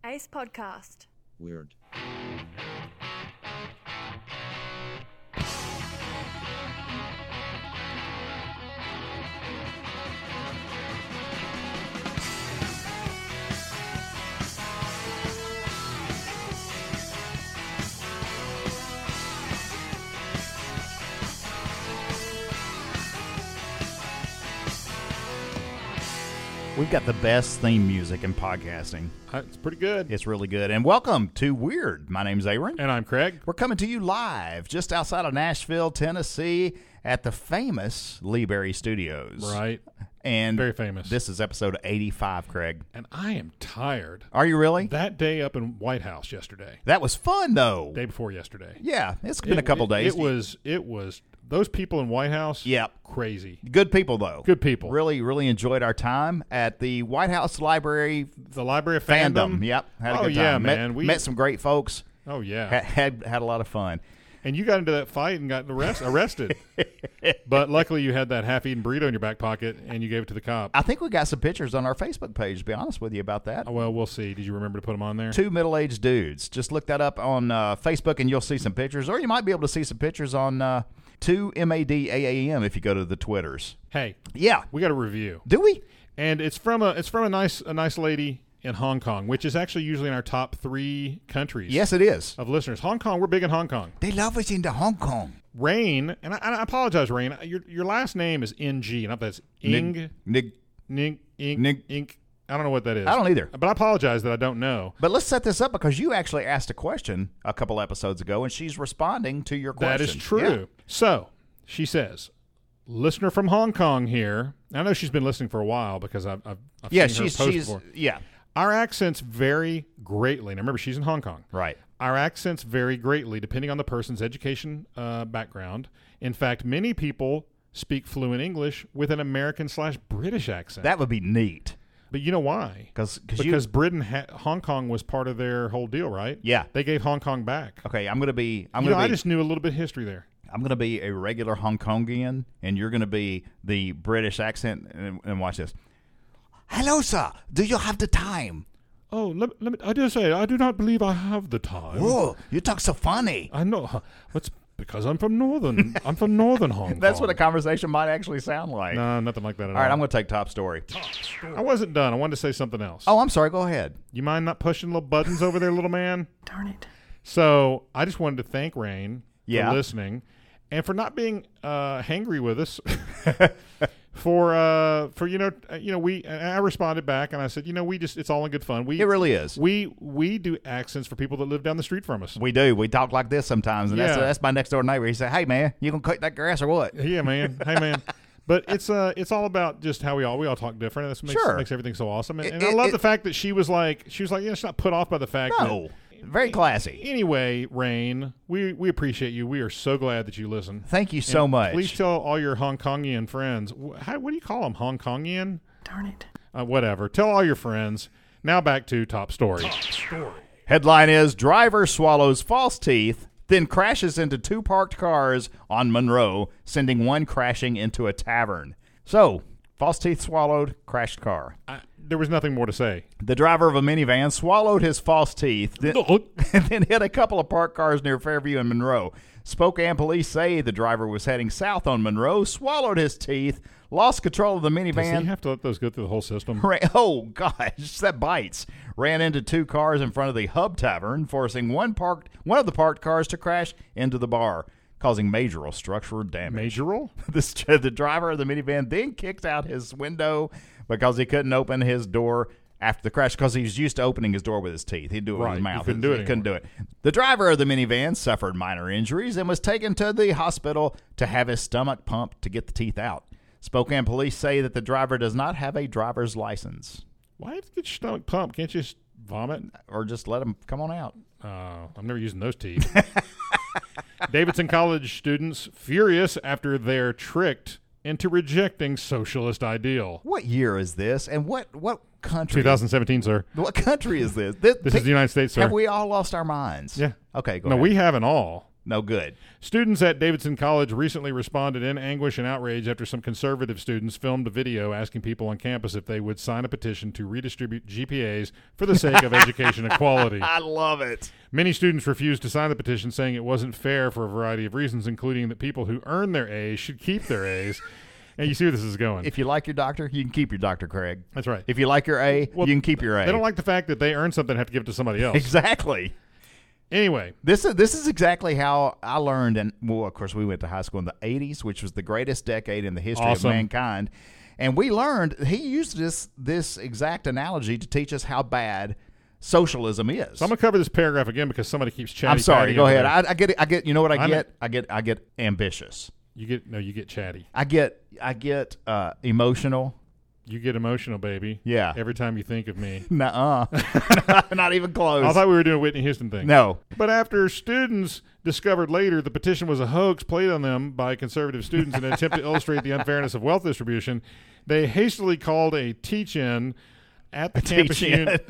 Ace Podcast. Weird. We've got the best theme music in podcasting. It's pretty good. It's really good. And welcome to Weird. My name's Aaron. And I'm Craig. We're coming to you live just outside of Nashville, Tennessee at the famous Lee Berry Studios. Right. And very famous. This is episode 85, Craig. And I am tired. Are you really? That day up in White House yesterday. That was fun, though. Day before yesterday. Yeah, it's been a couple days. It was those people in White House. Yep. Crazy. Good people, though. Good people. Really enjoyed our time at the White House Library. The Library of Fandom. Yep. Had a good time. Yeah, man. Met some great folks. Oh, yeah. Had a lot of fun. And you got into that fight and got arrested. But luckily you had that half-eaten burrito in your back pocket and you gave it to the cop. I think we got some pictures on our Facebook page, to be honest with you about that. Oh, well, we'll see. Did you remember to put them on there? Two middle-aged dudes. Just look that up on Facebook and you'll see some pictures. Or you might be able to see some pictures on 2MADAAM if you go to the Twitters. Hey. Yeah. We got a review. Do we? And it's from a nice lady in Hong Kong, which is actually usually in our top 3 countries. Yes, it is. Of listeners. Hong Kong, we're big in Hong Kong. They love us in the Hong Kong. Rain, and I apologize, Rain. Your last name is NG, not that's Ing. Ink. I don't know what that is. I don't either. But I apologize that I don't know. But let's set this up because you actually asked a question a couple episodes ago, and she's responding to your question. That is true. Yeah. So, she says, listener from Hong Kong here. I know she's been listening for a while because I've seen her post before. Yeah. Our accents vary greatly. Now, remember, she's in Hong Kong. Right. Our accents vary greatly depending on the person's education background. In fact, many people speak fluent English with an American/British accent. That would be neat. But you know why? Because Britain, Hong Kong was part of their whole deal, right? Yeah. They gave Hong Kong back. Okay, I just knew a little bit of history there. I'm going to be a regular Hong Kongian, and you're going to be the British accent. And watch this. Hello, sir. Do you have the time? Oh, let me. I dare say, I do not believe I have the time. Oh, you talk so funny. I know. That's because I'm from northern. I'm from northern Hong Kong. That's what a conversation might actually sound like. No, nothing like that at all. All right, I'm going to take top story. I wasn't done. I wanted to say something else. Oh, I'm sorry. Go ahead. You mind not pushing little buttons over there, little man? Darn it. So I just wanted to thank Rain for listening and for not being hangry with us. For I responded back and I said, it's all in good fun. It really is. We do accents for people that live down the street from us. We do. We talk like this sometimes, and that's my next door neighbor. He said, "Hey man, you gonna cut that grass or what?" Yeah, man. Hey man. But it's all about just how we all talk different. And this makes everything so awesome. And I love the fact that she was like, she's not put off by the fact that. Very classy. Anyway, Rain, we appreciate you. We are so glad that you listen. Thank you so much. Please tell all your Hong Kongian friends. What do you call them? Hong Kongian? Darn it. Whatever. Tell all your friends. Now back to top story. Headline is, driver swallows false teeth, then crashes into 2 parked cars on Monroe, sending one crashing into a tavern. So, false teeth swallowed, crashed car. There was nothing more to say. The driver of a minivan swallowed his false teeth, and then hit a couple of parked cars near Fairview and Monroe. Spokane police say the driver was heading south on Monroe, swallowed his teeth, lost control of the minivan. Does he have to let those go through the whole system? Oh, gosh, that bites. Ran into 2 cars in front of the Hub Tavern, forcing one of the parked cars to crash into the bar, causing major structural damage. Majoral? The driver of the minivan then kicked out his window because he couldn't open his door after the crash because he was used to opening his door with his teeth. He'd do it with his mouth. He couldn't do it. The driver of the minivan suffered minor injuries and was taken to the hospital to have his stomach pumped to get the teeth out. Spokane police say that the driver does not have a driver's license. Why have to get your stomach pumped? Can't you just vomit? Or just let him come on out. I'm never using those teeth. Davidson College students furious after they're tricked into rejecting socialist ideal. What year is this? And what country? 2017, sir. What country is this? This is the United States, sir. Have we all lost our minds? Yeah. Okay, go No, ahead. we haven't all. No good. Students at Davidson College recently responded in anguish and outrage after some conservative students filmed a video asking people on campus if they would sign a petition to redistribute GPAs for the sake of education equality. I love it. Many students refused to sign the petition, saying it wasn't fair for a variety of reasons, including that people who earn their A's should keep their A's. And you see where this is going. If you like your doctor, you can keep your doctor, Craig. That's right. If you like your A, you can keep your A. They don't like the fact that they earn something and have to give it to somebody else. Exactly. Anyway. This is exactly how I learned, and well, of course, we went to high school in the 80s, which was the greatest decade in the history of mankind. And we learned, he used this exact analogy to teach us how bad socialism is. So I'm going to cover this paragraph again because somebody keeps chatting. I'm sorry. Go ahead. There. I get it. I get. You know what I get? I get ambitious. You get chatty. I get emotional. You get emotional, baby. Yeah. Every time you think of me. Nuh-uh. Not even close. I thought we were doing a Whitney Houston thing. No. But after students discovered later the petition was a hoax played on them by conservative students in an attempt to illustrate the unfairness of wealth distribution, they hastily called a teach-in at the campus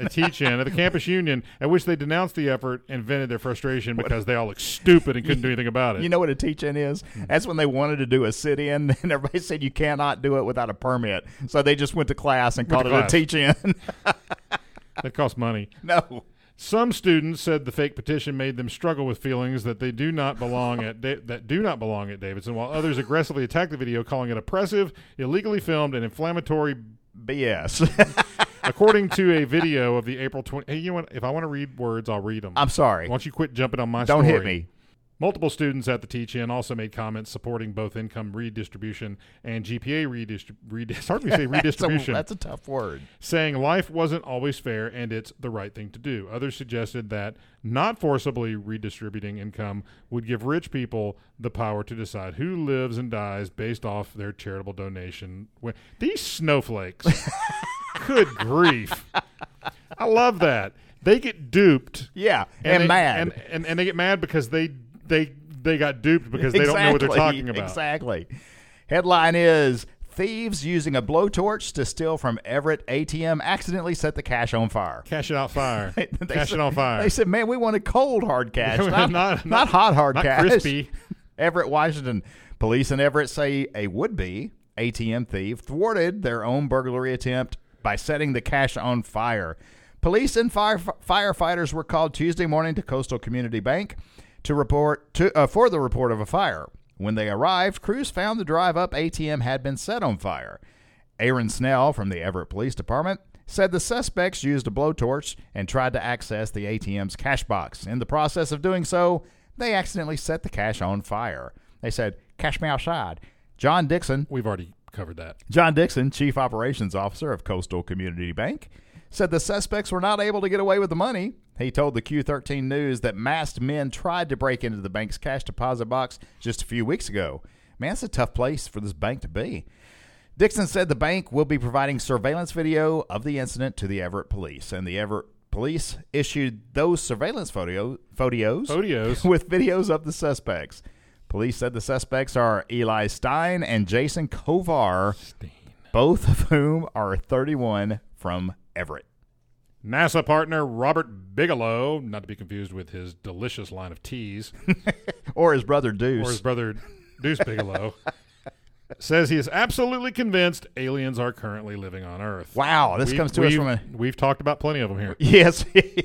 union, at which they denounced the effort and vented their frustration because they all looked stupid and couldn't do anything about it. You know what a teach-in is? That's when they wanted to do a sit-in, and everybody said you cannot do it without a permit. So they just went to class and called it a teach-in. That costs money. No. Some students said the fake petition made them struggle with feelings that they do not belong at Davidson, while others aggressively attacked the video, calling it oppressive, illegally filmed, and inflammatory BS. According to a video of the April 20... Hey, you know what? If I want to read words, I'll read them. I'm sorry. Why don't you quit jumping on my story? Don't hit me. Multiple students at the teach-in also made comments supporting both income redistribution and GPA redistribution. That's a tough word. Saying life wasn't always fair and it's the right thing to do. Others suggested that not forcibly redistributing income would give rich people the power to decide who lives and dies based off their charitable donation. These snowflakes. Good grief. I love that. They get duped. Yeah, and mad. And they get mad because they got duped because they don't know what they're talking about. Exactly. Headline is, thieves using a blowtorch to steal from Everett ATM accidentally set the cash on fire. Cash it out fire. Cash it on fire. They said, man, we wanted cold hard cash, not hot hard not cash. Crispy. Everett, Washington. Police in Everett say a would-be ATM thief thwarted their own burglary attempt by setting the cash on fire. Police and firefighters were called Tuesday morning to Coastal Community Bank for the report of a fire. When they arrived, crews found the drive-up ATM had been set on fire. Aaron Snell from the Everett Police Department said the suspects used a blowtorch and tried to access the ATM's cash box. In the process of doing so, they accidentally set the cash on fire. They said, "Cash me outside." John Dixon. We've already covered that. John Dixon, Chief Operations Officer of Coastal Community Bank, said the suspects were not able to get away with the money. He told the Q13 News that masked men tried to break into the bank's cash deposit box just a few weeks ago. Man, it's a tough place for this bank to be. Dixon said the bank will be providing surveillance video of the incident to the Everett Police, and the Everett Police issued those surveillance photos with videos of the suspects. Police said the suspects are Eli Stein and Jason Kovar, both of whom are 31 from Everett. NASA partner Robert Bigelow, not to be confused with his delicious line of teas. Or his brother Deuce. Deuce Bigelow, says he is absolutely convinced aliens are currently living on Earth. Wow, this comes to us from We've talked about plenty of them here. Yes,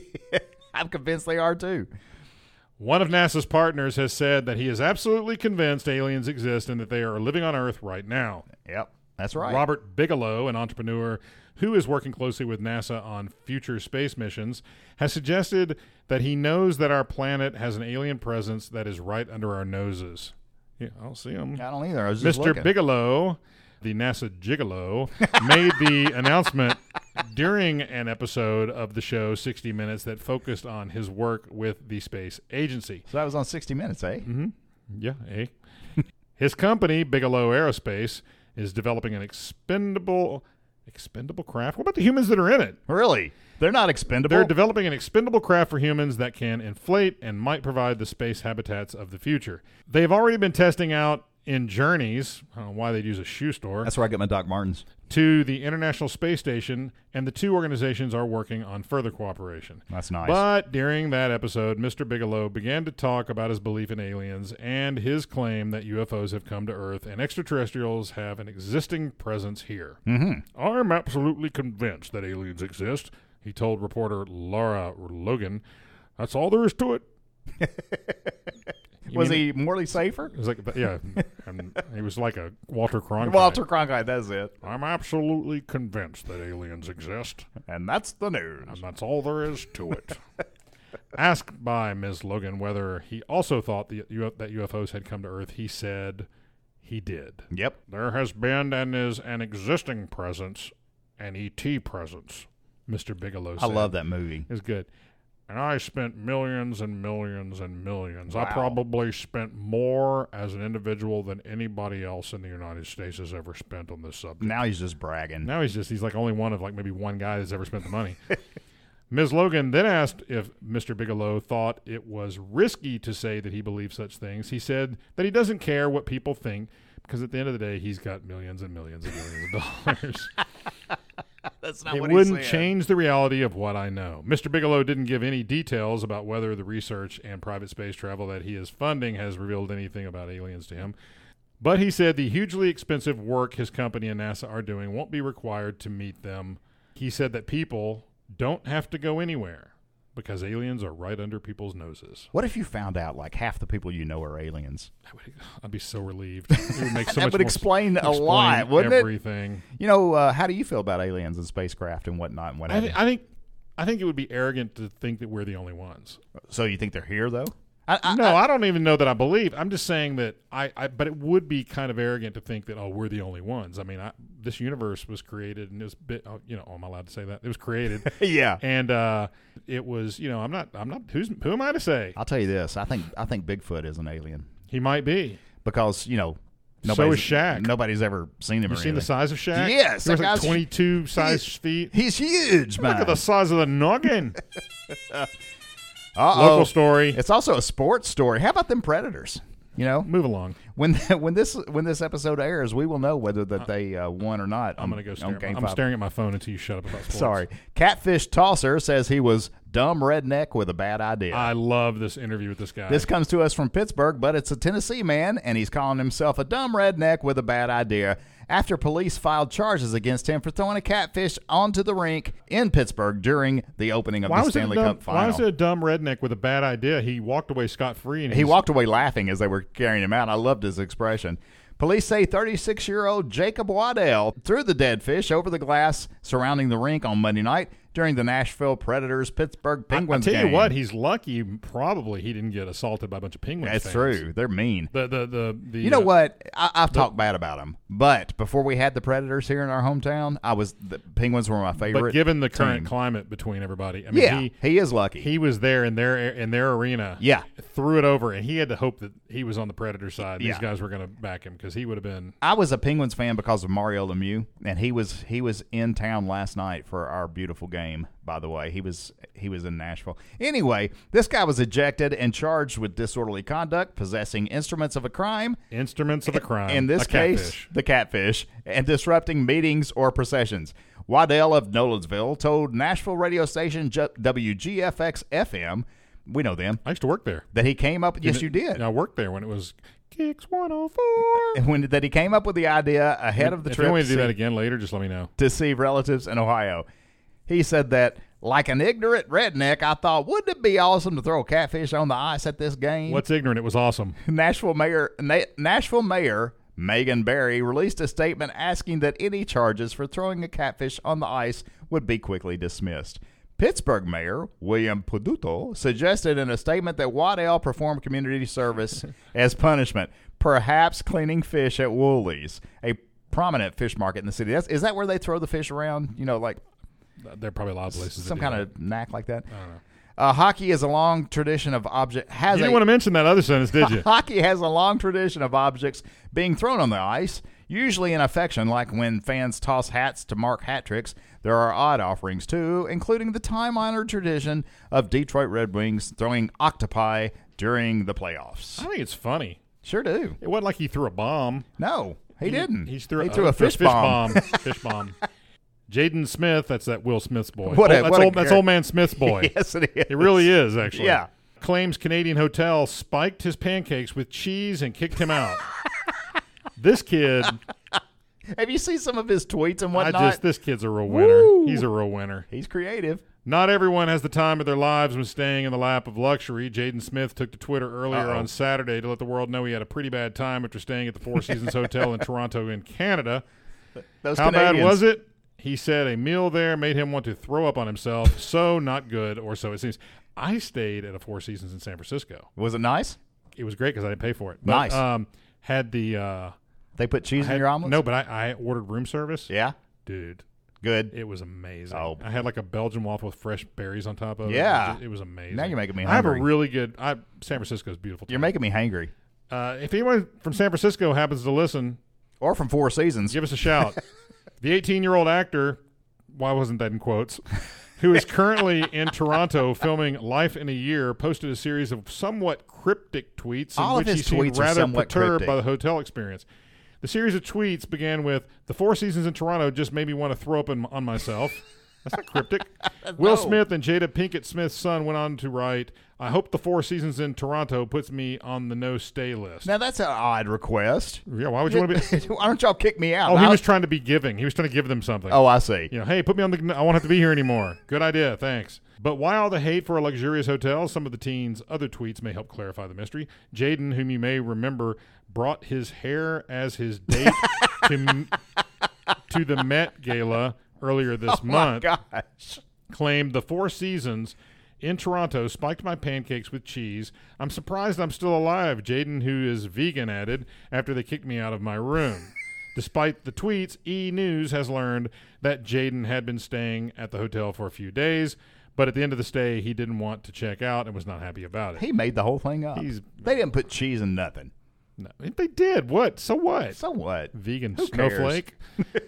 I'm convinced they are too. One of NASA's partners has said that he is absolutely convinced aliens exist and that they are living on Earth right now. Yep, that's right. Robert Bigelow, an entrepreneur who is working closely with NASA on future space missions, has suggested that he knows that our planet has an alien presence that is right under our noses. Yeah, I don't see him. I don't either. I was just Mr. looking. Bigelow, the NASA gigolo, made the announcement during an episode of the show 60 Minutes that focused on his work with the space agency. So that was on 60 Minutes, eh? Mm-hmm. Yeah, eh? His company, Bigelow Aerospace, is developing an expendable craft. What about the humans that are in it? Really? They're not expendable? They're developing an expendable craft for humans that can inflate and might provide the space habitats of the future. They've already been testing out in journeys, I don't know why they'd use a shoe store, That's where I get my Doc Martens. to the International Space Station, and the two organizations are working on further cooperation. That's nice. But during that episode, Mr. Bigelow began to talk about his belief in aliens and his claim that UFOs have come to Earth and extraterrestrials have an existing presence here. Mm-hmm. I'm absolutely convinced that aliens exist, he told reporter Laura Logan. That's all there is to it. Was he Morley Safer? It was like, yeah, and he was like a Walter Cronkite. Walter Cronkite, that's it. I'm absolutely convinced that aliens exist, And that's the news. and that's all there is to it. Asked by Ms. Logan whether he also thought that UFOs had come to Earth, he said he did. Yep. There has been and is an existing presence, an ET presence, Mr. Bigelow said. I love that movie. It was good. And I spent millions and millions and millions. Wow. I probably spent more as an individual than anybody else in the United States has ever spent on this subject. Now he's just bragging. Now he's like only one of like maybe one guy that's ever spent the money. Ms. Logan then asked if Mr. Bigelow thought it was risky to say that he believed such things. He said that he doesn't care what people think because at the end of the day, he's got millions and millions and millions of dollars. That's not It what he wouldn't said. change the reality of what I know. Mr. Bigelow didn't give any details about whether the research and private space travel that he is funding has revealed anything about aliens to him. But he said the hugely expensive work his company and NASA are doing won't be required to meet them. He said that people don't have to go anywhere because aliens are right under people's noses. What if you found out like half the people you know are aliens? I'd be so relieved. It would make so That much would more explain a explain lot, wouldn't it? everything. You know, how do you feel about aliens and spacecraft and whatnot and what have you? I think it would be arrogant to think that we're the only ones. So you think they're here, though? I don't even know that I believe. I'm just saying that but it would be kind of arrogant to think that, we're the only ones. I mean, this universe was created and it was am I allowed to say that? It was created. Yeah. And it was, I'm not, who am I to say? I'll tell you this. I think Bigfoot is an alien He might be. because, So is nobody's Shaq. Nobody's ever seen him You or seen the anything. size of Shaq? Yes, He was that like guy's- 22 size feet. He's huge, man. Look at the size of the noggin. Uh-oh. Local story. It's also a sports story. How about them Predators? Move along. When this episode airs, we will know whether that they won or not. I'm going to go stare. Game I'm 5. staring at my phone until you shut up about sports. Sorry. Catfish Tosser says he was dumb redneck with a bad idea. I love this interview with this guy. This comes to us from Pittsburgh, but it's a Tennessee man, and he's calling himself a dumb redneck with a bad idea after police filed charges against him for throwing a catfish onto the rink in Pittsburgh during the opening of the Stanley Cup final. Why was it a dumb redneck with a bad idea? He walked away scot-free. He walked away laughing as they were carrying him out. I loved his expression. Police say 36-year-old Jacob Waddell threw the dead fish over the glass surrounding the rink on Monday night during the Nashville Predators-Pittsburgh Penguins game. I'll tell you what, he's lucky probably he didn't get assaulted by a bunch of Penguins That's fans. true. They're mean. You know what? I've talked bad about them, but before we had the Predators here in our hometown, the Penguins were my favorite. But given the current team. climate between everybody, I mean, he is lucky. He was there in their arena. Yeah. Threw it over, and he had to hope that he was on the Predator side. Yeah. These guys were going to back him because he would have been. I was a Penguins fan because of Mario Lemieux, and he was in town last night for our beautiful game. By the way, he was in Nashville. Anyway, this guy was ejected and charged with disorderly conduct, possessing instruments of a crime. Instruments of a crime. In this case, the catfish, and disrupting meetings or processions. Waddell of Nolensville told Nashville radio station WGFX-FM, we know them, I used to work there. that he came up. Yes, you did. I worked there when it was Kicks 104. That he came up with the idea ahead of the If trip you want me to do that again later, just let me know. to see relatives in Ohio. He said that, like an ignorant redneck, I thought, wouldn't it be awesome to throw a catfish on the ice at this game? What's ignorant? It was awesome. Nashville Mayor Megan Barry released a statement asking that any charges for throwing a catfish on the ice would be quickly dismissed. Pittsburgh Mayor William Peduto suggested in a statement that Waddell performed community service as punishment, perhaps cleaning fish at Woolies, a prominent fish market in the city. Is that where they throw the fish around? Like There are probably a lot of places. some kind of knack like that. I don't know. Hockey is a long tradition of You didn't want to mention that other sentence, did you? Hockey has a long tradition of objects being thrown on the ice, usually in affection, like when fans toss hats to mark hat tricks. There are odd offerings, too, including the time-honored tradition of Detroit Red Wings throwing octopi during the playoffs. I think it's funny. Sure do. It wasn't like he threw a bomb. No, he didn't. He threw a fish bomb. Fish bomb. Jaden Smith, that's that Will Smith's boy. That's old man Smith's boy. Yes, it is. It really is, actually. Yeah. Claims Canadian hotel spiked his pancakes with cheese and kicked him out. This kid... Have you seen some of his tweets and whatnot? This kid's a real winner. Woo! He's a real winner. He's creative. Not everyone has the time of their lives when staying in the lap of luxury. Jaden Smith took to Twitter earlier on Saturday to let the world know he had a pretty bad time after staying at the Four Seasons Hotel in Toronto in Canada. How bad was it? He said a meal there made him want to throw up on himself. So not good, or so it seems. I stayed at a Four Seasons in San Francisco. Was it nice? It was great because I didn't pay for it. Nice. But, had the... They put cheese in your omelets? No, but I ordered room service. Yeah? Dude. Good. It was amazing. Oh. I had like a Belgian waffle with fresh berries on top of it. Yeah. It was amazing. Now you're making me hungry. I have hungry. a really good... San Francisco's beautiful. You're making me hangry. If anyone from San Francisco happens to listen... Or from Four Seasons. Give us a shout. The 18-year-old actor... Why wasn't that in quotes? Who is currently in Toronto filming Life in a Year, posted a series of somewhat cryptic tweets in which he seemed rather perturbed by the hotel experience. The series of tweets began with, "The Four Seasons in Toronto just made me want to throw up on myself." That's not cryptic. No. Will Smith and Jada Pinkett Smith's son went on to write, "I hope the Four Seasons in Toronto puts me on the no-stay list." Now, that's an odd request. Yeah, why would you want to be... Why don't y'all kick me out? Oh, he was trying to be giving. He was trying to give them something. Oh, I see. Hey, put me on the... I won't have to be here anymore. Good idea, thanks. But why all the hate for a luxurious hotel? Some of the teen's other tweets may help clarify the mystery. Jaden, whom you may remember, brought his hair as his date to the Met Gala earlier this month. Oh, my gosh. Claimed the Four Seasons in Toronto spiked my pancakes with cheese. I'm surprised I'm still alive, Jaden, who is vegan, added, after they kicked me out of my room. Despite the tweets, E! News has learned that Jaden had been staying at the hotel for a few days, but at the end of the stay, he didn't want to check out and was not happy about it. He made the whole thing up. They didn't put cheese in nothing. No, they did. What? So what? So what? Vegan Who snowflake.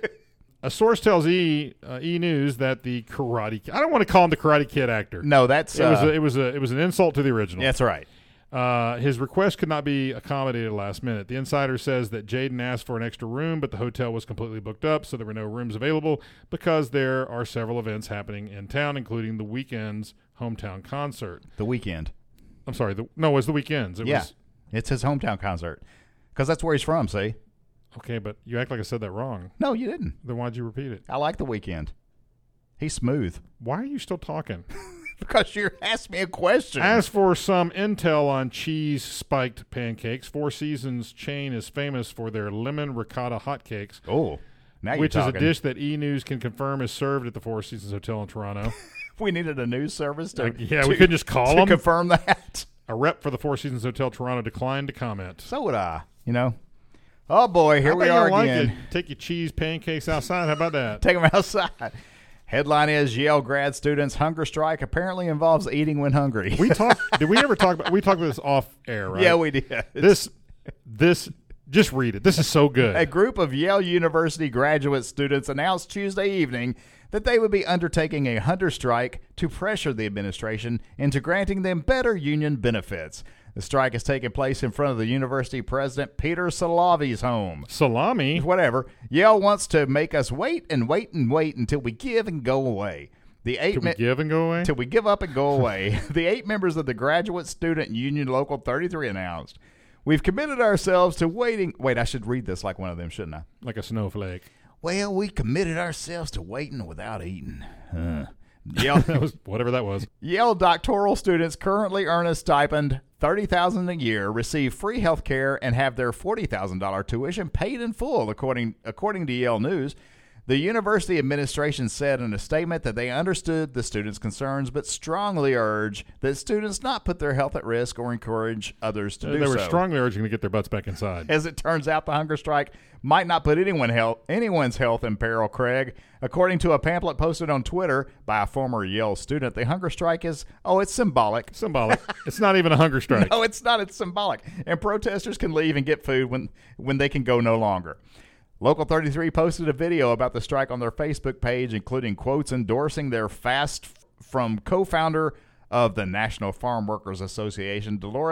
A source tells E! News that the Karate... I don't want to call him the Karate Kid actor. No, that's... It was an insult to the original. That's right. His request could not be accommodated last minute. The insider says that Jaden asked for an extra room, but the hotel was completely booked up, so there were no rooms available because there are several events happening in town, including the Weeknd's hometown concert. The Weeknd. I'm sorry. It was the Weeknd's. It's his hometown concert because that's where he's from, see? Okay, but you act like I said that wrong. No, you didn't. Then why'd you repeat it? I like the Weeknd. He's smooth. Why are you still talking? Because you asked me a question. As for some intel on cheese-spiked pancakes, Four Seasons chain is famous for their lemon ricotta hotcakes. Oh, now you're which talking. is a dish that E! News can confirm is served at the Four Seasons Hotel in Toronto. We needed a news service to... we couldn't just call them. To confirm that. A rep for the Four Seasons Hotel Toronto declined to comment. So would I, Oh, boy, here we are again. Take your cheese pancakes outside. How about that? Take them outside. Headline is Yale grad students' hunger strike apparently involves eating when hungry. Did we ever talk about? We talked about this off air, right? Yeah, we did. This. Just read it. This is so good. A group of Yale University graduate students announced Tuesday evening that they would be undertaking a hunger strike to pressure the administration into granting them better union benefits. The strike is taking place in front of the university president, Peter Salavi's home. Salami? Whatever. Yale wants to make us wait and wait and wait until we give and go away. Till we give and go away? Till we give up and go away. The 8 members of the Graduate Student Union Local 33 announced, "We've committed ourselves to waiting." Wait, I should read this like one of them, shouldn't I? Like a snowflake. Well, we committed ourselves to waiting without eating. Yale, whatever that was. Yale doctoral students currently earn a stipend $30,000 a year, receive free health care, and have their $40,000 tuition paid in full, according to Yale News. The university administration said in a statement that they understood the students' concerns, but strongly urge that students not put their health at risk or encourage others to do so. They were strongly urging to get their butts back inside. As it turns out, the hunger strike might not put anyone's health in peril, Craig. According to a pamphlet posted on Twitter by a former Yale student, the hunger strike is, it's symbolic. Symbolic. It's not even a hunger strike. No, it's not. It's symbolic. And protesters can leave and get food when they can go no longer. Local 33 posted a video about the strike on their Facebook page, including quotes endorsing their fast from co-founder of the National Farm Workers Association, Dolores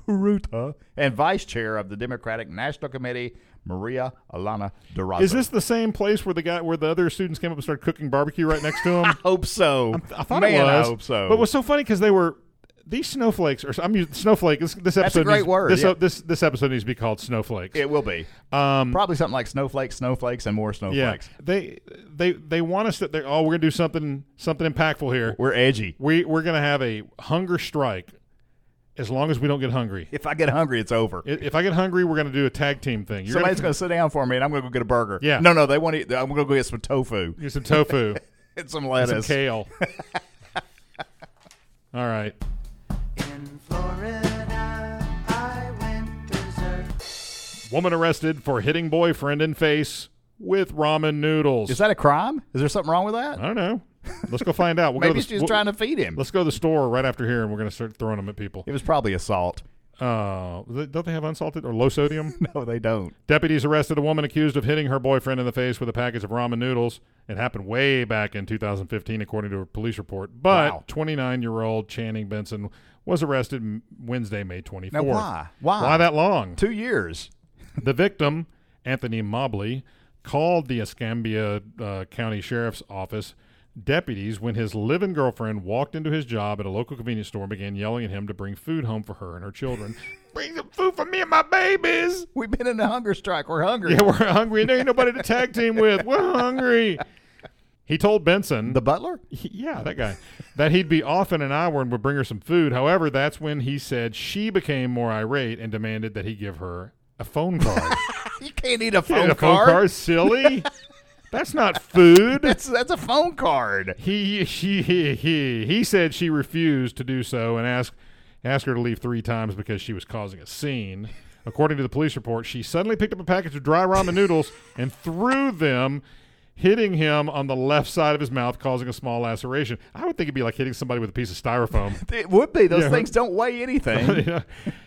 Huerta, and vice chair of the Democratic National Committee, Maria Elena Durazo. Is this the same place where the other students came up and started cooking barbecue right next to him? I hope so. I thought Man, it was. I hope so. But it was so funny because they were these snowflakes. Or I'm using snowflake. This episode. That's a great needs, word. This, Yeah. this episode needs to be called Snowflakes. It will be. Probably something like snowflakes, and more snowflakes. Yeah, they want us to. We're gonna do something impactful here. We're edgy. We're gonna have a hunger strike. As long as we don't get hungry. If I get hungry, it's over. If I get hungry, we're going to do a tag team thing. Somebody's going to sit down for me, and I'm going to go get a burger. Yeah. No, they want to eat. I'm going to go get some tofu. Get some tofu. And some lettuce. And some kale. All right. In Florida, I went berserk. Woman arrested for hitting boyfriend in face with ramen noodles. Is that a crime? Is there something wrong with that? I don't know. Let's go find out. Maybe she's trying to feed him. Let's go to the store right after here, and we're going to start throwing them at people. It was probably assault. Don't they have unsalted or low sodium? No, they don't. Deputies arrested a woman accused of hitting her boyfriend in the face with a package of ramen noodles. It happened way back in 2015, according to a police report. But Wow. 29-year-old Channing Benson was arrested Wednesday, May 24th. Now, why? Why that long? 2 years. The victim, Anthony Mobley, called the Escambia County Sheriff's Office deputies when his live-in girlfriend walked into his job at a local convenience store and began yelling at him to bring food home for her and her children. Bring some food for me and my babies. We've been in a hunger strike. We're hungry. Yeah, we're hungry, and there ain't nobody to tag team with. We're hungry. He told Benson, The butler? yeah, that guy, that he'd be off in an hour and would bring her some food. However, that's when he said she became more irate and demanded that he give her a phone card. You can't eat a Yeah, phone a card. phone card, silly. That's not food. That's a phone card. He said she refused to do so and asked her to leave 3 times because she was causing a scene. According to the police report, she suddenly picked up a package of dry ramen noodles and threw them, hitting him on the left side of his mouth, causing a small laceration. I would think it'd be like hitting somebody with a piece of styrofoam. It would be. Those Yeah. things don't weigh anything.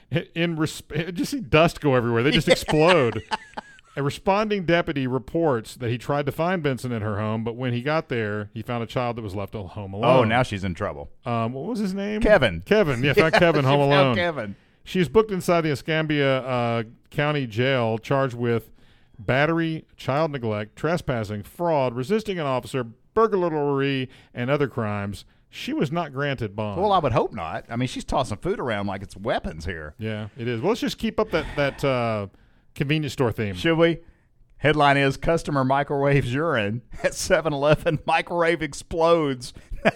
Just see dust go everywhere. They just explode. A responding deputy reports that he tried to find Benson at her home, but when he got there, he found a child that was left home alone. Oh, now she's in trouble. What was his name? Kevin. Kevin. Yeah, found Kevin home She found alone. Kevin. She's booked inside the Escambia County Jail, charged with battery, child neglect, trespassing, fraud, resisting an officer, burglary, and other crimes. She was not granted bond. Well, I would hope not. I mean, she's tossing food around like it's weapons here. Yeah, it is. Well, let's just keep up that convenience store theme. Should we? Headline is Customer Microwaves Urine at 7-Eleven. Microwave explodes.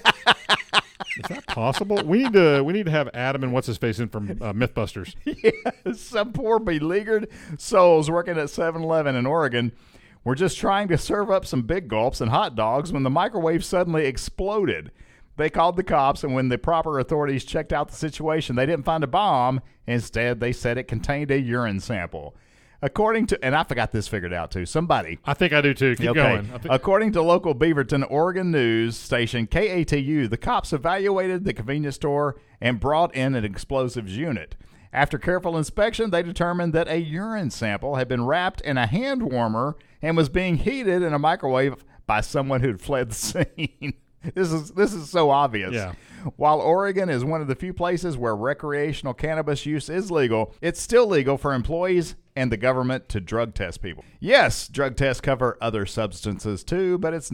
Is that possible? We need to have Adam and what's his face in from MythBusters. Yes, some poor beleaguered souls working at 7-Eleven in Oregon were just trying to serve up some big gulps and hot dogs when the microwave suddenly exploded. They called the cops, and when the proper authorities checked out the situation, they didn't find a bomb. Instead, they said it contained a urine sample. According to, and I forgot this figured out too, somebody. I think I do too. Keep going. According to local Beaverton, Oregon news station KATU, the cops evaluated the convenience store and brought in an explosives unit. After careful inspection, they determined that a urine sample had been wrapped in a hand warmer and was being heated in a microwave by someone who'd fled the scene. This is so obvious. Yeah. While Oregon is one of the few places where recreational cannabis use is legal, it's still legal for employees and the government to drug test people. Yes, drug tests cover other substances too, but it's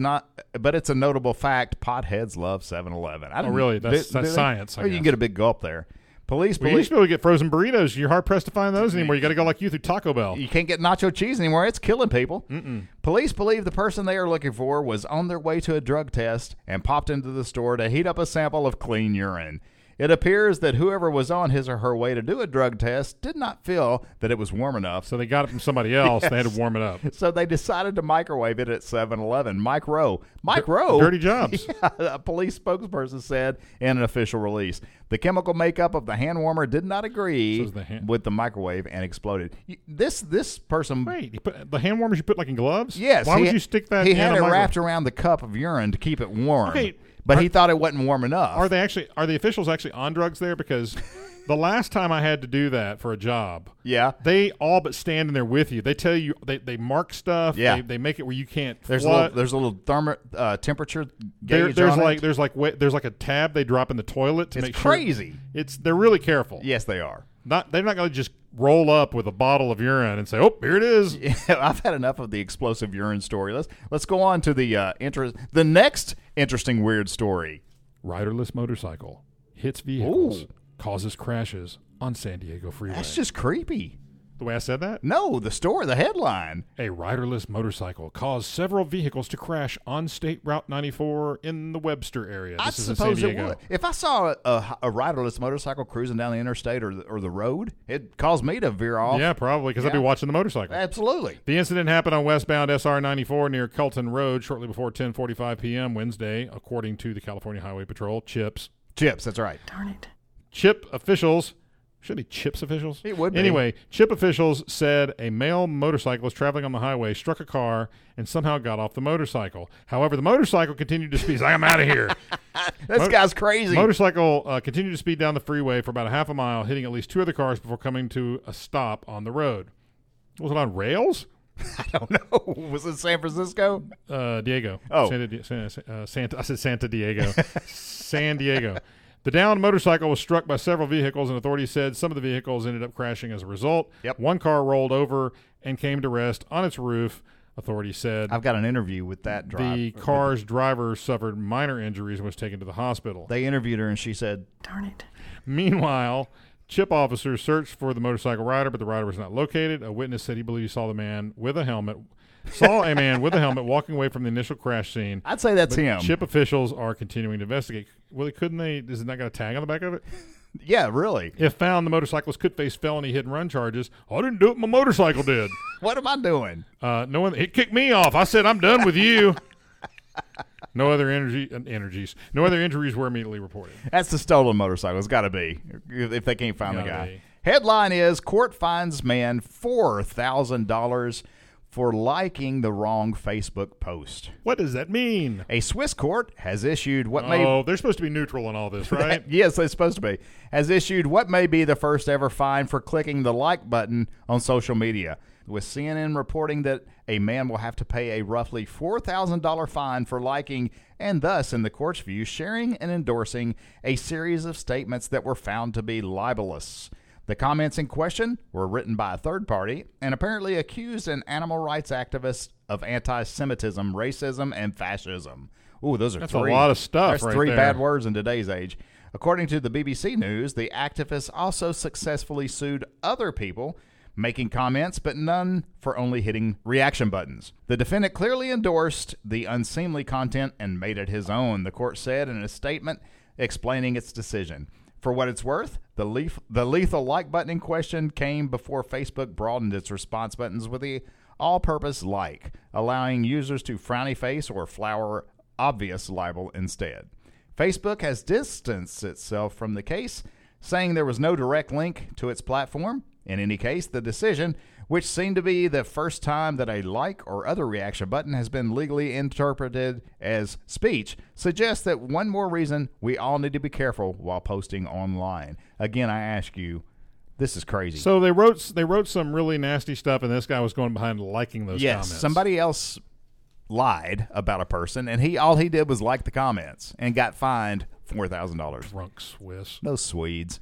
a notable fact. Potheads love 7-Eleven. Oh, really? That's science, I Or you guess. can get a big gulp there. Police We used to be able to get frozen burritos. You're hard pressed to find those anymore. You got to go like you through Taco Bell. You can't get nacho cheese anymore. It's killing people. Police believe the person they are looking for was on their way to a drug test and popped into the store to heat up a sample of clean urine. It appears that whoever was on his or her way to do a drug test did not feel that it was warm enough, So they got it from somebody else. They had to warm it up. so they decided to microwave it at 7-Eleven. Mike Rowe. Dirty jobs. Yeah, a police spokesperson said in an official release. The chemical makeup of the hand warmer did not agree So is with the microwave and exploded. This person... Wait, you put, the hand warmers you put like in gloves? Yes. Why would you stick that He in had a it micro- wrapped around the cup of urine to keep it warm. Okay, But he thought it wasn't warm enough. Are the officials actually on drugs there? Because the last time I had to do that for a job, Yeah. they all but stand in there with you. They tell you they mark stuff. Yeah. They make it where you can't. There's flood. a little temperature gauge There's on like it. there's like a tab they drop in the toilet to It's make sure. crazy. They're really careful. Yes, they are. They're not going to just roll up with a bottle of urine and say, "Oh, here it is." Yeah, I've had enough of the explosive urine story. Let's go on to the next interesting weird story. Riderless motorcycle hits vehicles, Ooh. causes crashes on San Diego freeway. That's just creepy. The way I said that? No, the story, the headline. A riderless motorcycle caused several vehicles to crash on State Route 94 in the Webster area. I This is in suppose San it Diego. would. If I saw a riderless motorcycle cruising down the interstate or the road, it'd cause me to veer off. Yeah, probably, because I'd be Yeah. watching the motorcycle. Absolutely. The incident happened on westbound SR 94 near Kelton Road shortly before 10:45 p.m. Wednesday, according to the California Highway Patrol. Chips, That's right. Darn it. CHIP officials. Should be CHIPS officials? It would be. Anyway, CHIP officials said a male motorcyclist traveling on the highway struck a car and somehow got off the motorcycle. However, the motorcycle continued to speed. He's like, I'm out of here. This guy's crazy. Motorcycle continued to speed down the freeway for about a half a mile, hitting at least two other cars before coming to a stop on the road. Was it on rails? I don't know. Was it San Francisco? Diego. Oh. Santa. I said Santa Diego. San Diego. The downed motorcycle was struck by several vehicles, and authorities said some of the vehicles ended up crashing as a result. Yep. One car rolled over and came to rest on its roof, authorities said. I've got an interview with that driver. The car's driver suffered minor injuries and was taken to the hospital. They interviewed her, and she said, Darn it. Meanwhile, CHIP officers searched for the motorcycle rider, but the rider was not located. A witness said he believed he saw a man with a helmet walking away from the initial crash scene. I'd say that's him. CHIP officials are continuing to investigate. Well, couldn't they? Is it not got a tag on the back of it? Yeah, really. If found, the motorcyclist could face felony hit and run charges. I didn't do it. My motorcycle did. What am I doing? No one. It kicked me off. I said, I'm done with you. No other injuries were immediately reported. That's the stolen motorcycle. It's got to be if they can't find the Gotta guy. be. Headline is Court finds man $4,000 for liking the wrong Facebook post. What does that mean? A Swiss court has issued what may They're supposed to be neutral in all this, right? yes, it's supposed to be. Has issued what may be the first ever fine for clicking the like button on social media, with CNN reporting that a man will have to pay a roughly $4,000 fine for liking and thus, in the court's view, sharing and endorsing a series of statements that were found to be libelous. The comments in question were written by a third party and apparently accused an animal rights activist of anti-Semitism, racism, and fascism. Ooh, those are That's three. a lot of stuff That's right three there. bad words in today's age. According to the BBC News, the activist also successfully sued other people making comments, but none for only hitting reaction buttons. The defendant clearly endorsed the unseemly content and made it his own, the court said in a statement explaining its decision. For what it's worth, the lethal like button in question came before Facebook broadened its response buttons with the all-purpose like, allowing users to frowny face or flower obvious libel instead. Facebook has distanced itself from the case, saying there was no direct link to its platform. In any case, the decision, which seemed to be the first time that a like or other reaction button has been legally interpreted as speech, suggests that one more reason we all need to be careful while posting online. Again, I ask you, this is crazy. So they wrote some really nasty stuff, and this guy was going behind liking those yes, comments. somebody else lied about a person, and all he did was like the comments and got fined $4,000. Drunk Swiss. Those Swedes.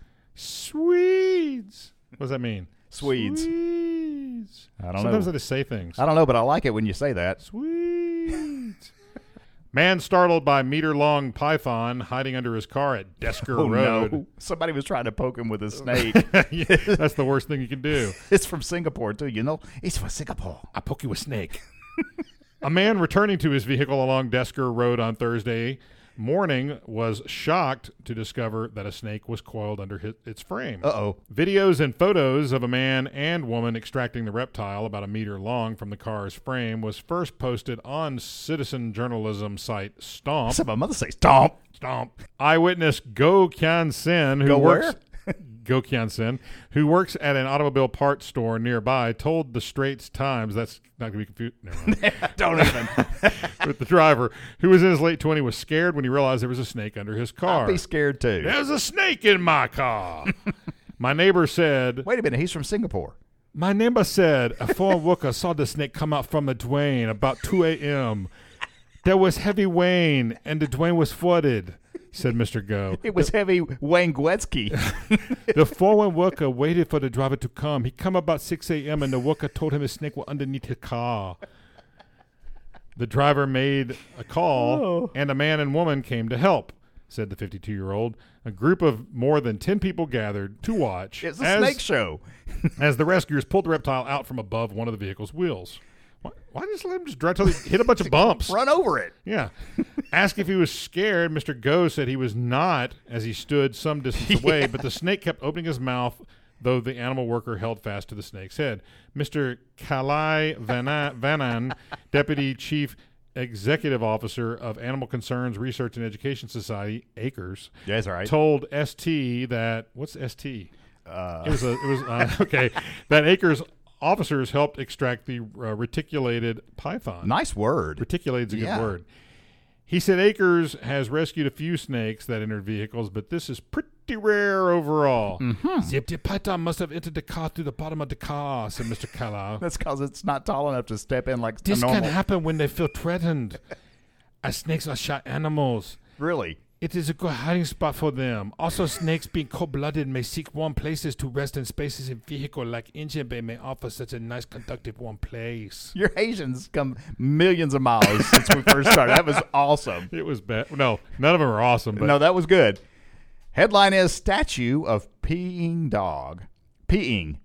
Swedes. What does that mean? Swedes. Swedes. I don't Sometimes know. I just say things. I don't know, but I like it when you say that. Swedes. Man startled by meter-long python hiding under his car at Desker Oh, Road. no. Somebody was trying to poke him with a snake. Yeah, that's the worst thing you can do. It's from Singapore, too, you know? It's from Singapore. I poke you with a snake. A man returning to his vehicle along Desker Road on Thursday morning was shocked to discover that a snake was coiled under its frame. Uh-oh. Videos and photos of a man and woman extracting the reptile about a meter long from the car's frame was first posted on citizen journalism site Stomp. Except my mother says, stomp. Stomp. Eyewitness Go Kyan Sin, who Go works where? Go Kyan Sin, who works at an automobile parts store nearby, told the Straits Times, that's not going to be confused. Never mind. Don't even. With the driver, who was in his late 20s, was scared when he realized there was a snake under his car. I'd be scared, too. There's a snake in my car. My neighbor said, Wait a minute, he's from Singapore. my neighbor said a foreign worker saw the snake come out from the drain about 2 a.m. There was heavy rain, and the drain was flooded. said Mr. Go. It was heavy Wayne Gretzky. The foreign worker waited for the driver to come. He come about 6 a.m. and the worker told him his snake was underneath his car. The driver made a call, and a man and woman came to help, said the 52-year-old. A group of more than 10 people gathered to watch. It's a snake show. As the rescuers pulled the reptile out from above one of the vehicle's wheels. Why just let him just drive till he hit a bunch of bumps? Run over it. Yeah. Asked if he was scared, Mr. Go said he was not as he stood some distance away, but the snake kept opening his mouth, though the animal worker held fast to the snake's head. Mr. Kalai Vanan, Deputy Chief Executive Officer of Animal Concerns Research and Education Society, ACRES, Yeah, that's all right. told ST that, what's ST? Okay, that ACRES officers helped extract the reticulated python. Nice word. Reticulated is a Yeah. good word. He said Akers has rescued a few snakes that entered vehicles, but this is pretty rare overall. The python must have entered the car through the bottom of the car, said Mr. Kala. That's because it's not tall enough to step in like This a normal. can happen when they feel threatened. As snakes are shy animals. Really? It is a good hiding spot for them. Also, snakes being cold-blooded may seek warm places to rest in spaces in vehicle like engine bay may offer such a nice conductive warm place. Your Asians come millions of miles since we first started. That was awesome. It was bad. No, none of them are awesome. But No, that was good. Headline is statue of peeing dog. Peeing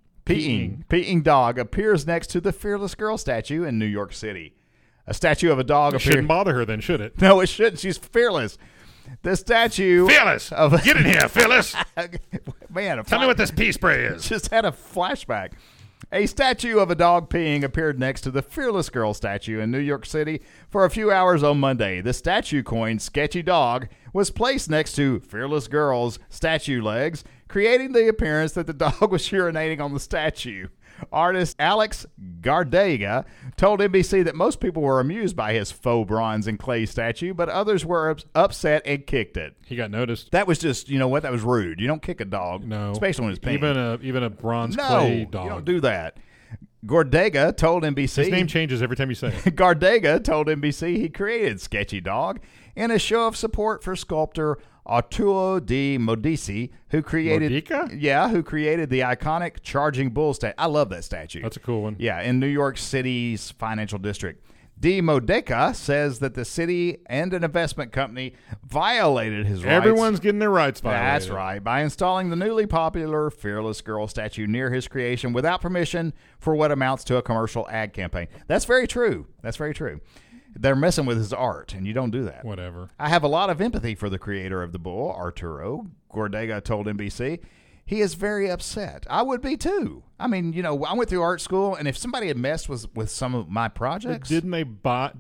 dog appears next to the Fearless Girl statue in New York City. A statue of a dog it shouldn't appears. bother her then, should it? No, it shouldn't. She's fearless. The statue. Phyllis! Of Get in here, Phyllis! Man, Tell me what this pea spray is. just had a flashback. A statue of a dog peeing appeared next to the Fearless Girl statue in New York City for a few hours on Monday. The statue coined Sketchy Dog was placed next to Fearless Girl's statue legs, creating the appearance that the dog was urinating on the statue. Artist Alex Gardega told NBC that most people were amused by his faux bronze and clay statue, but others were upset and kicked it. He got noticed. That was just, you know what? That was rude. You don't kick a dog, No. especially when it's pink. Even a bronze No, clay dog. you don't do that. Gordega told NBC. His name changes every time you say it. Gardega told NBC he created Sketchy Dog in a show of support for sculptor Arturo de Medici, who created Modica? who created the iconic charging bull statue. I love that statue. That's a cool one. Yeah, in New York City's financial district. De Modica says that the city and an investment company violated his rights. Everyone's getting their rights violated. That's right. By installing the newly popular Fearless Girl statue near his creation without permission for what amounts to a commercial ad campaign. That's very true. That's very true. They're messing with his art, and you don't do that. Whatever. I have a lot of empathy for the creator of the bull, Arturo. Gordega told NBC. He is very upset. I would be too. I mean, you know, I went through art school, and if somebody had messed with some of my projects, Didn't they buy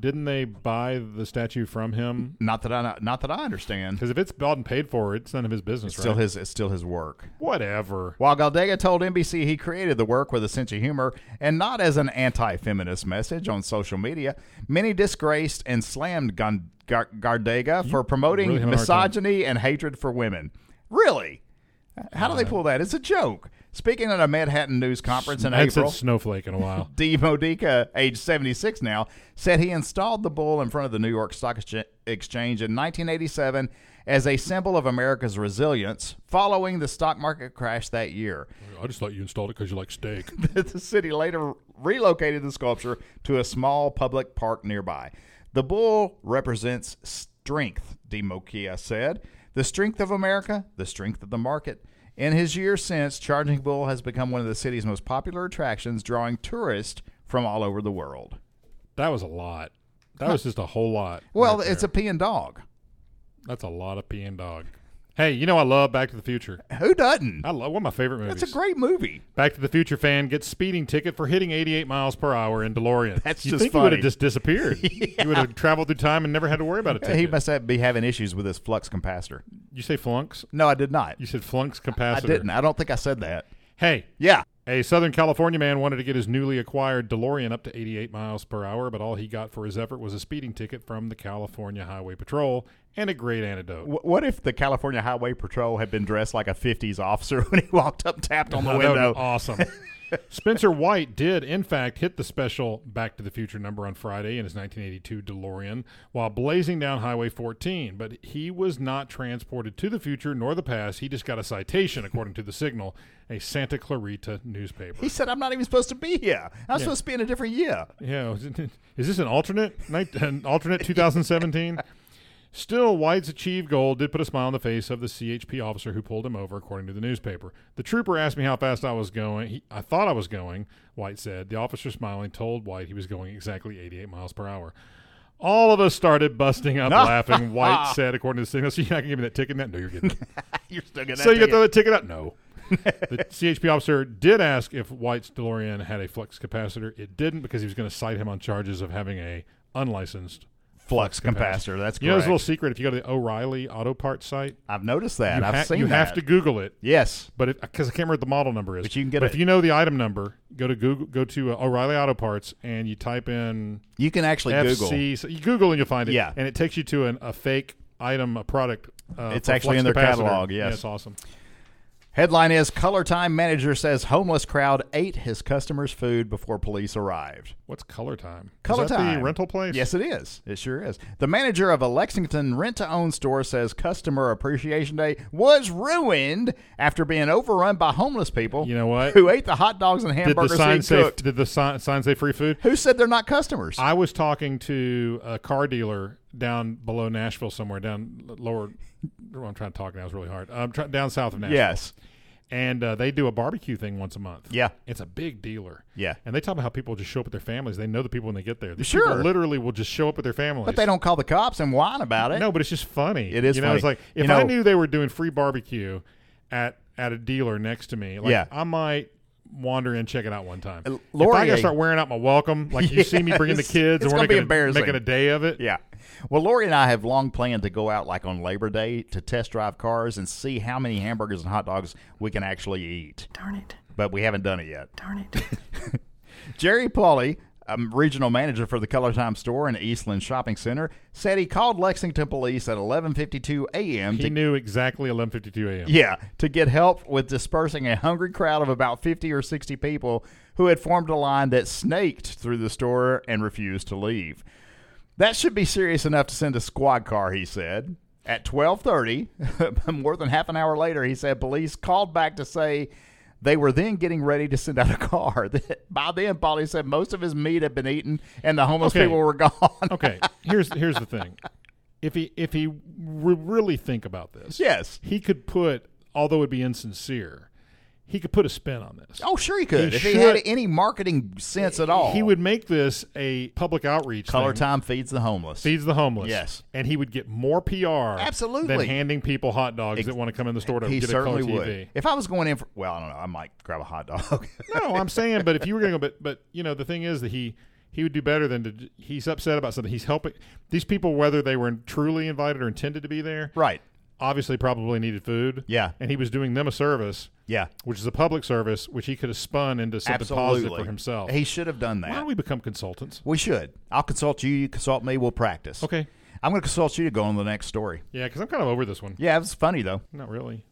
the statue from him? not that I understand. Because if it's bought and paid for, it's none of his business, It's right? still his work. Whatever. While Galdega told NBC he created the work with a sense of humor and not as an anti-feminist message on social media, many disgraced and slammed Gardega for promoting really having a hard time. misogyny and hatred for women. Really? How do they pull that? It's a joke. Speaking at a Manhattan news conference in I hadn't said April, snowflake in a while. D. Modica, age 76 now, said he installed the bull in front of the New York Stock Exchange in 1987 as a symbol of America's resilience following the stock market crash that year. I just thought you installed it because you like steak. The city later relocated the sculpture to a small public park nearby. The bull represents strength, D. Modica said. The strength of America, the strength of the market. In his years since, Charging Bull has become one of the city's most popular attractions, drawing tourists from all over the world. That was a lot. That was just a whole lot. Well, right it's there. a peeing dog. That's a lot of peeing dog. Hey, you know I love Back to the Future. Who doesn't? I love one of my favorite movies. That's a great movie. Back to the Future fan gets speeding ticket for hitting 88 miles per hour in DeLorean. That's you just think he would funny. have just disappeared. He would have traveled through time and never had to worry about a ticket. He must be having issues with his flux capacitor. You say flunks? No, I did not. You said flunks capacitor. I didn't. I don't think I said that. Hey, Yeah. a Southern California man wanted to get his newly acquired DeLorean up to 88 miles per hour, but all he got for his effort was a speeding ticket from the California Highway Patrol and a great antidote. What if the California Highway Patrol had been dressed like a 50s officer when he walked up and tapped on the That would window? be awesome. Spencer White did, in fact, hit the special Back to the Future number on Friday in his 1982 DeLorean while blazing down Highway 14, but he was not transported to the future nor the past. He just got a citation, according to The Signal, a Santa Clarita newspaper. He said, I'm not even supposed to be here. I'm supposed to be in a different year. Yeah, is this an alternate 2017? Still, White's achieved goal did put a smile on the face of the CHP officer who pulled him over, according to the newspaper. The trooper asked me how fast I was going. I thought I was going, White said. The officer, smiling, told White he was going exactly 88 miles per hour. All of us started busting up laughing, White said, according to the Signal. So you're not going to give me that ticket now? No, you're getting it. You're still getting that So you got to ticket. throw the ticket out? No. The CHP officer did ask if White's DeLorean had a flux capacitor. It didn't, because he was going to cite him on charges of having a unlicensed Flux capacitor. That's correct. You know, there's a little secret. If you go to the O'Reilly Auto Parts site, I've noticed that. you, I've seen you that. have to Google it. Yes. But because I can't remember what the model number is. But you can get if you know the item number, go to Google, go to O'Reilly Auto Parts, and you type in You can actually FC. Google. So you Google and you'll find it. Yeah. And it takes you to a fake item, a product. It's for actually flux in their capacitor. catalog, yes. Yeah, it's awesome. Headline is Color Time manager says homeless crowd ate his customers' food before police arrived. What's Color Time? Color is that Time. the rental place? Yes, it is. It sure is. The manager of a Lexington rent-to-own store says Customer Appreciation Day was ruined after being overrun by homeless people. You know what? Who ate the hot dogs and Did the hamburgers sign he say? cooked. Did the sign say free food? Who said they're not customers? I was talking to a car dealer down below Nashville somewhere, down lower. I'm trying to talk now. It's really hard. Down south of Nashville. Yes. And they do a barbecue thing once a month. Yeah. It's a big dealer. Yeah. And they talk about how people just show up with their families. They know the people when they get there. The Sure. people literally will just show up with their families. But they don't call the cops and whine about it. No, but it's just funny. It is you know, funny. It's like, if I knew they were doing free barbecue at a dealer next to me, like, Yeah. I might wander in and check it out one time. If I Laurier- got to start wearing out my welcome, like you see me bringing the Yes. kids, It's and we're gonna be making embarrassing. making a day of it. Yeah. Well, Lori and I have long planned to go out like on Labor Day to test drive cars and see how many hamburgers and hot dogs we can actually eat. Darn it. But we haven't done it yet. Darn it. Jerry Pauly, regional manager for the Color Time store in Eastland Shopping Center, said he called Lexington police at 11:52 a.m. He knew exactly 11:52 a.m. Yeah, to get help with dispersing a hungry crowd of about 50 or 60 people who had formed a line that snaked through the store and refused to leave. That should be serious enough to send a squad car, he said. At 12:30, more than half an hour later, he said police called back to say they were then getting ready to send out a car. By then, Pauly said most of his meat had been eaten and the homeless Okay. people were gone. Okay, here's the thing. If he would really think about this, Yes. he could put, although it would be insincere, he could put a spin on this. Oh, sure he could. He If he should- had any marketing sense at all. He would make this a public outreach Color thing. Time feeds the homeless. Feeds the homeless. Yes. And he would get more PR Absolutely. than handing people hot dogs that want to come in the store to He get a color certainly TV. would. If I was going in for, well, I don't know, I might grab a hot dog. No, I'm saying, but if you were going to go, but you know, the thing is that he would do better than to, he's upset about something. He's helping these people, whether they were truly invited or intended to be there, Right. obviously probably needed food. Yeah. And he was doing them a service, Yeah. which is a public service, which he could have spun into something positive for himself. He should have done Why that. don't we become consultants? We should. I'll consult you. You consult me. We'll practice. Okay. I'm going to consult you to go on the next story. Yeah, because I'm kind of over this one. Yeah, it was funny, though. Not really.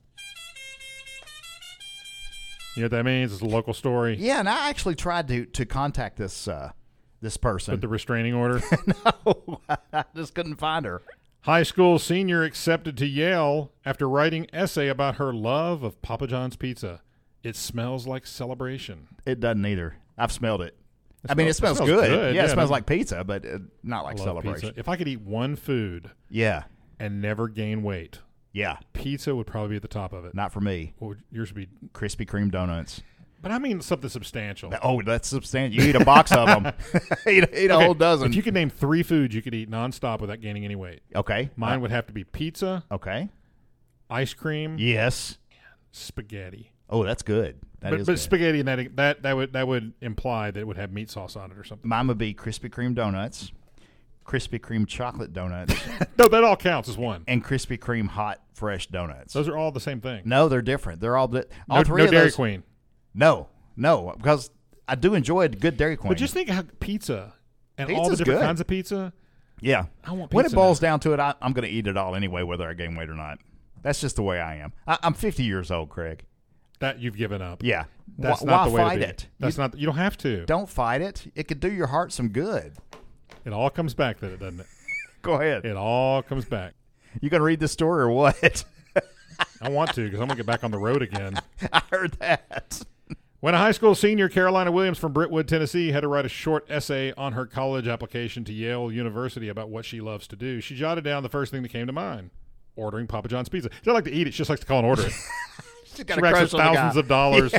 You know what that means? It's a local story. Yeah, and I actually tried to contact this person. But the restraining order. No, I just couldn't find her. High school senior accepted to Yale after writing essay about her love of Papa John's pizza. It smells like celebration. It doesn't either. I've smelled it. It It smells smells good. good. Yeah, Yeah, it smells no- like pizza, but not like I love celebration. pizza. If I could eat one food Yeah. and never gain weight, Yeah. pizza would probably be at the top of it. Not for me. What would yours be? Krispy Kreme donuts. But I mean something substantial. Oh, that's substantial. You eat a box of them. eat a Okay, whole dozen. If you could name 3 foods you could eat nonstop without gaining any weight, Okay. mine would have to be pizza, Okay. ice cream, Yes. spaghetti. Oh, that's good. That is But good. spaghetti and that would imply that it would have meat sauce on it or something. Mine would be Krispy Kreme donuts, Krispy Kreme chocolate donuts, No, that all counts as one. and Krispy Kreme hot fresh donuts. Those are all the same thing. No, they're different. They're all all No, three no of Dairy those. Queen. No, because I do enjoy a good Dairy Queen. But just think how pizza and all the Pizza's different good. kinds of pizza. Yeah. I want When it pizza boils down to it, I'm going to eat it all anyway, whether I gain weight or not. That's just the way I am. I'm 50 years old, Craig. That you've given up. Yeah. That's Why not the way fight to be. it? That's not. You don't have to. Don't fight it. It could do your heart some good. It all comes back, doesn't it? Go ahead. It all comes back. You going to read the story or what? I want to because I'm going to get back on the road again. I heard that. When a high school senior, Carolina Williams from Brentwood, Tennessee, had to write a short essay on her college application to Yale University about what she loves to do, she jotted down the first thing that came to mind: ordering Papa John's pizza. She doesn't like to eat it; she just likes to call and order it. She's got She a racks crush up on the thousands guy. of dollars.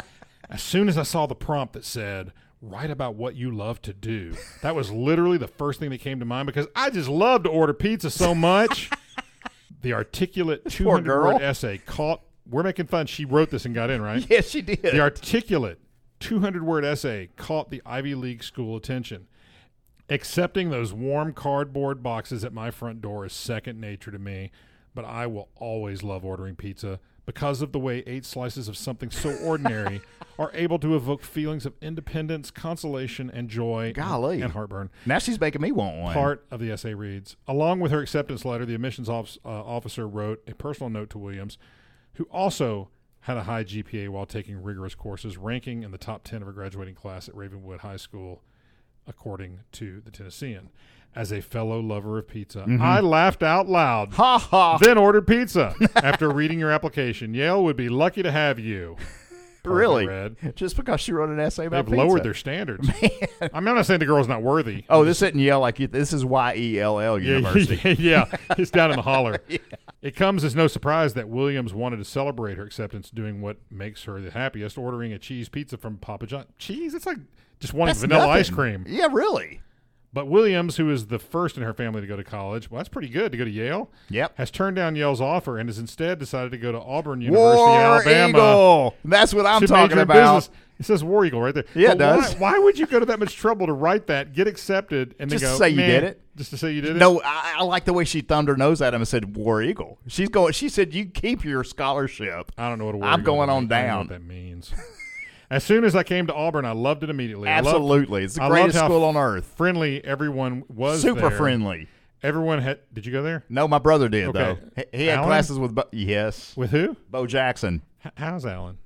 As soon as I saw the prompt that said, write about what you love to do, that was literally the first thing that came to mind because I just love to order pizza so much. The articulate Poor 200-word girl. essay caught... We're making fun. She wrote this and got in, right? Yes, she did. The articulate 200-word essay caught the Ivy League school attention. Accepting those warm cardboard boxes at my front door is second nature to me, but I will always love ordering pizza because of the way 8 slices of something so ordinary are able to evoke feelings of independence, consolation, and joy Golly. and heartburn. Now she's making me want one. Part of the essay reads, along with her acceptance letter, the admissions officer wrote a personal note to Williams, who also had a high GPA while taking rigorous courses, ranking in the top 10 of her graduating class at Ravenwood High School, according to the Tennessean. As a fellow lover of pizza, I laughed out loud, Ha ha. then ordered pizza. After reading your application, Yale would be lucky to have you. Really? Read. Just because she wrote an essay about They've pizza. lowered their standards. I'm not saying the girl's not worthy. Oh, this isn't Yale like you. This is YELL University. Yeah, it's down in the holler. It comes as no surprise that Williams wanted to celebrate her acceptance doing what makes her the happiest, ordering a cheese pizza from Papa John. Cheese? It's like just wanting That's vanilla nothing. ice cream. Yeah, really. But Williams, who is the first in her family to go to college, well, that's pretty good to go to Yale, Yep. has turned down Yale's offer and has instead decided to go to Auburn University, War Alabama. Eagle. That's what I'm to talking major in about. business. It says War Eagle right there. Yeah, But it does. Why would you go to that much trouble to write that, get accepted, and Just then go, to say you "Nah," did it? Just to say you did it? No, I like the way she thumbed her nose at him and said War Eagle. She's going. She said you keep your scholarship. I don't know what a War I'm Eagle going on means. I don't know down. what that means. As soon as I came to Auburn, I loved it immediately. Absolutely, it's the I loved greatest how school on earth. Friendly everyone was. Super there. friendly. Everyone had. Did you go there? No, my brother did Okay. though. He had Alan? classes with yes, With who? Bo Jackson. How's Alan?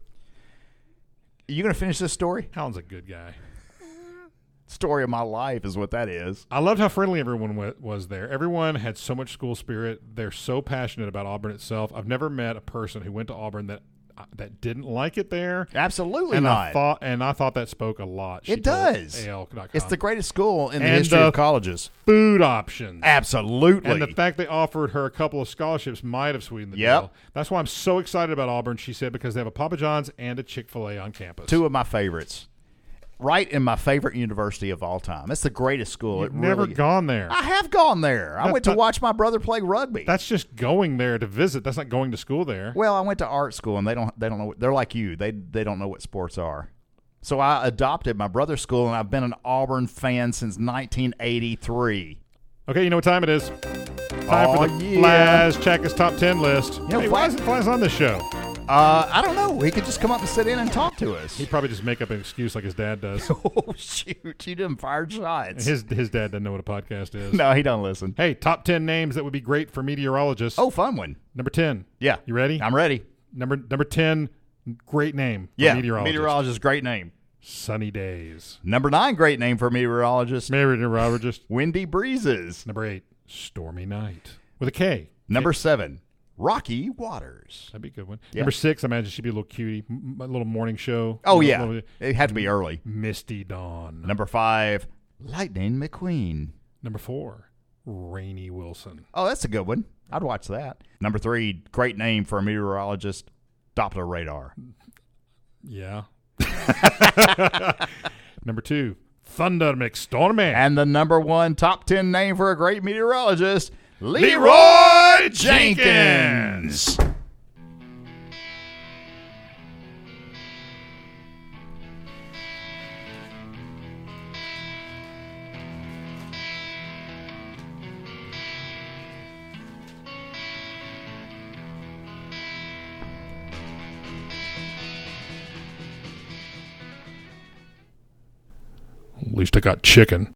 You gonna finish this story? Alan's a good guy. Story of my life is what that is. I loved how friendly everyone was there. Everyone had so much school spirit. They're so passionate about Auburn itself. I've never met a person who went to Auburn that didn't like it there. Absolutely And not. I thought that spoke a lot. She It told does. AL.com. It's the greatest school in the And history the of colleges. food options. Absolutely. And the fact they offered her a couple of scholarships might have sweetened the Yep. deal. That's why I'm so excited about Auburn, she said, because they have a Papa John's and a Chick-fil-A on campus. Two of my favorites. Right in my favorite university of all time. It's the greatest school. You've It never really, gone there. I have gone there. I That's went to not- watch my brother play rugby. That's just going there to visit. That's not going to school there. Well, I went to art school, and they don't know. They're like you. They don't know what sports are. So I adopted my brother's school, and I've been an Auburn fan since 1983. Okay, you know what time it is. Time for the yeah. Flash Chackus Top 10 list. know, Hey, why isn't Flash on this show? I don't know. He could just come up and sit in and talk to us. He'd probably just make up an excuse like his dad does. Oh shoot! You didn't fire shots. His dad doesn't know what a podcast is. No, he don't listen. Hey, top 10 names that would be great for meteorologists. Oh, fun one. Number 10. Yeah, You ready? I'm ready. Number 10, great name for Yeah, meteorologist. great name. Sunny Days. Number 9, great name for meteorologist. Meteorologist. Windy breezes. Number 8, Stormy Night. With a K. Number 7, rocky waters. That'd be a good one. Yeah. Number 6, I imagine she'd be a little cutie. A little morning show. Oh A yeah, little- it had to be early. Misty Dawn. Number 5, Lightning McQueen. Number 4, Rainy Wilson. Oh, that's a good one. I'd watch that. Number 3, great name for a meteorologist. Doppler radar. Yeah. Number 2, Thunder McStormy. And the number 1 top 10 name for a great meteorologist, Leroy Jenkins. At least I got chicken.